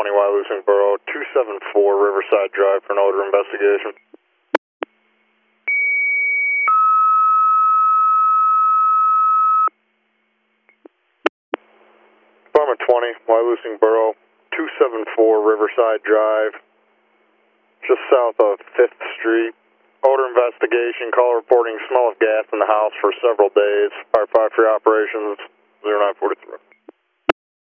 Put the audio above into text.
Wyalusing Borough, 274 Riverside Drive for an odor investigation. Department 20, Wyalusing Borough, 274 Riverside Drive, just south of 5th Street. Odor investigation, call reporting smell of gas in the house for several days. Fire 5 for your operations.